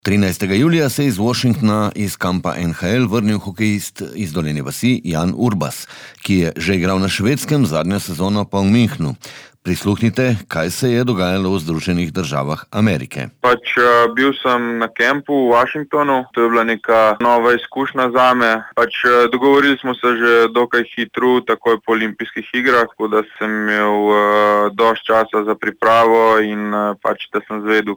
13. julija se je iz Washingtona iz kampa NHL vrnil hokejist iz Dolenje vasi Jan Urbas, ki je že igral na Švedskem, zadnjo sezono pa v Münchnu. Prisluhnite, kaj se je dogajalo v Združenih državah Amerike. Bil sem na kampu v Washingtonu, to je bila neka nova izkušnja zame. Dogovorili smo se že dokaj hitro, takoj po olimpijskih igrah, tako da sem imel dosti časa za pripravo in da sem zvedel,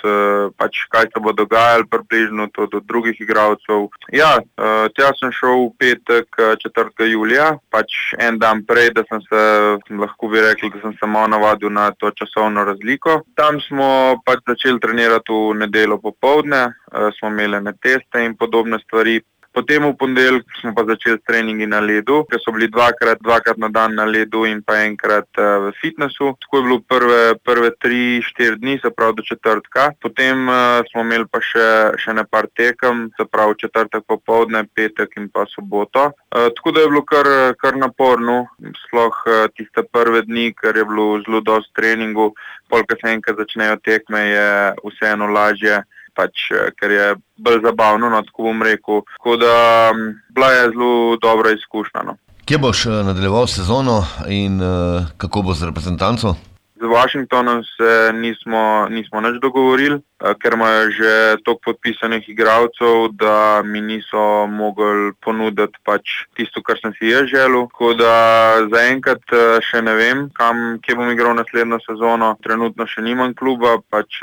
kaj se bo dogajalo približno to do drugih igralcev. Tja sem šel v petek 4. julija, en dan prej, da sem se, lahko bi rekel, da sem se malo navadil na to časovno razliko. Tam smo začeli trenirati v nedeljo popoldne, smo imeli teste in podobne stvari. Potem v ponedeljek smo pa začeli s treningi na ledu, ker so bili dvakrat na dan na ledu in pa enkrat v fitnessu. Tako je bilo prve 3-4 dni, se pravi do četrtka. Potem smo imeli pa še nepar tekem, se pravi četrtek popoldne, petek in pa soboto. Tako da je bilo kar naporno, sploh tiste prve dni, ker je bilo zelo dosti treningu. Pol, ko se enkrat začnejo tekme, je vseeno lažje. Ker je bolj zabavno, tako bom rekel. Tako da bila je zelo dobra izkušnja. Kje boš nadaljeval sezono in kako bo z reprezentanco? Z Washingtonom se nismo nič dogovorili, ker imajo že toliko podpisanih igralcev, da mi niso mogli ponuditi tisto, kar sem si jaz želel. Tako da zaenkrat še ne vem, kje bom igral naslednjo sezono. Trenutno še nimam kluba,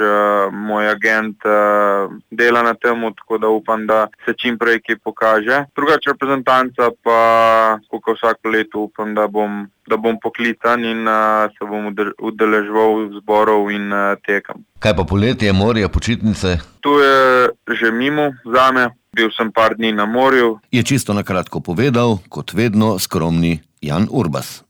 moj agent dela na tem, tako da upam, da se čim prej kaj pokaže. Drugače reprezentanca pa, kot vsako leto, upam, da bom poklican in se bom udeleževal zborov in tekem. Kaj pa poletje, morje, počitnice? To je že mimo zame. Bil sem par dni na morju. Je čisto na kratko povedal, kot vedno, skromni Jan Urbas.